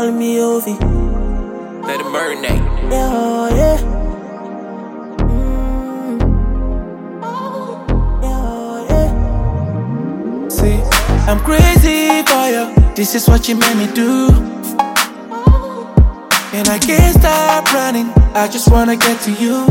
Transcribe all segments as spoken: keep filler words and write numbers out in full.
call me Ovi. Let it marinate. Yeah, yeah. Mm. Yeah, yeah. See, I'm crazy for you. This is what you made me do. And I can't stop running. I just wanna get to you.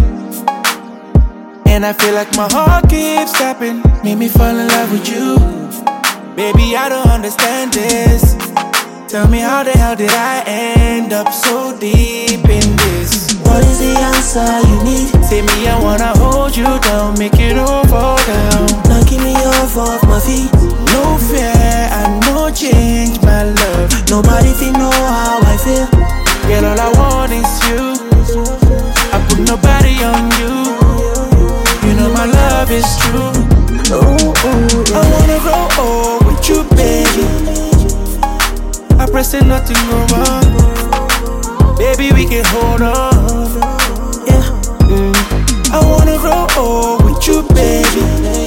And I feel like my heart keeps tapping. Made me fall in love with you. Baby, I don't understand this. Tell me how the hell did I end up so deep in this? What is the answer you need? Say me, I wanna hold you down, make it all fall down. Knocking me off of my feet. No fear and no change, my love. Nobody feel know how I feel. Girl, all I want is you. I put nobody on you. You know my love is true. Ooh, ooh, yeah. I wanna grow old with you, baby. I pray say nothing go wrong. Baby, we can hold on. Yeah. Mm. I wanna grow old with you, baby.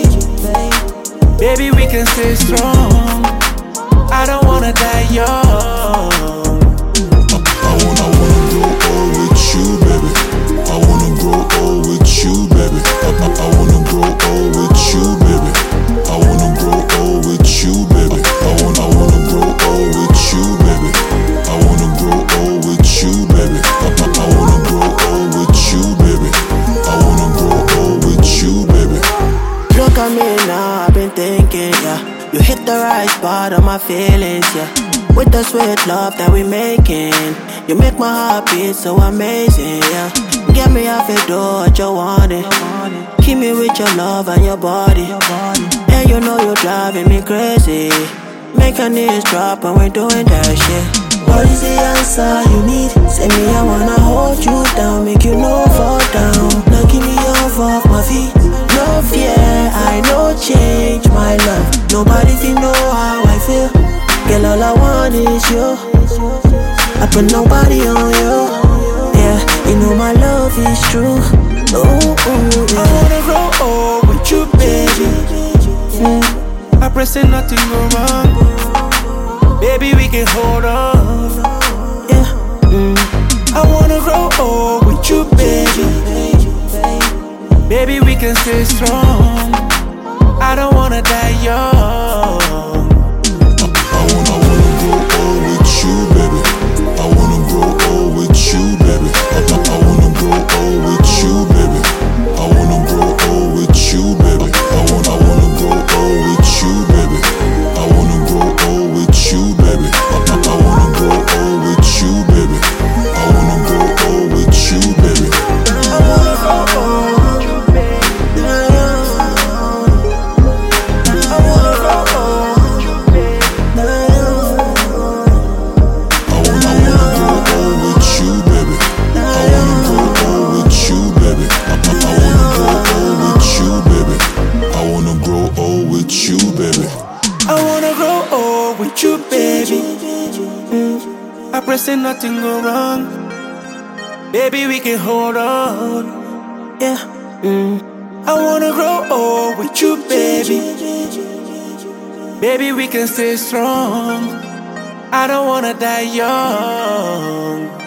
Baby, we can stay strong. I don't wanna die young. I wanna, I wanna grow old with you, baby. I wanna grow old with you, baby. I, I, I wanna grow old with you, baby. I wanna grow old with you, baby. I wanna, I wanna grow old with you, baby. I wanna grow old with you, baby. I, I, I wanna grow old with you, baby. I wanna grow old with you, baby. Look at me now, I've been thinking, yeah. You hit the right spot on my feelings, yeah. With the sweet love that we making, you make my heart beat so amazing, yeah. Get me off your door, what you want it. Keep me with your love and your body. And you know you're driving me crazy. Make your knees drop when we're doing that shit. What is the answer you need? Say me, I wanna hold you down, make you no fall down. Knocking me off of my feet. No fear, I no change, my love. Nobody feel know how I feel. Girl, all I want is you. I put nobody on you. Yeah, you know my love is true. Ooh, ooh, yeah. I wanna grow old with you, baby. Mm. I pray say nothing go wrong. Baby, we can hold on. Yeah. Mm. I wanna grow old with you, baby. Baby, we can stay strong. I don't wanna die young. I wanna, I wanna grow old with you, baby. I wanna grow old with you, baby. I, I, I wanna grow old with you, baby. I wanna grow old with you, baby. I wanna, I wanna grow old with you, baby. I wanna grow old with you, baby. I, I, I wanna grow old with you, baby. I wanna grow old with you, baby. I wanna grow old with you, baby. I wanna grow old with you, baby. I wanna, I wanna grow old with you, baby. I wanna grow old with you, baby. I, I, I wanna grow old with you, baby. I wanna grow old with you, baby. I wanna grow old with you, baby. Mm. I pray say nothing go wrong. Baby, we can hold on. Yeah. Mm. I wanna grow old with you, baby. Baby, we can stay strong. I don't wanna die young.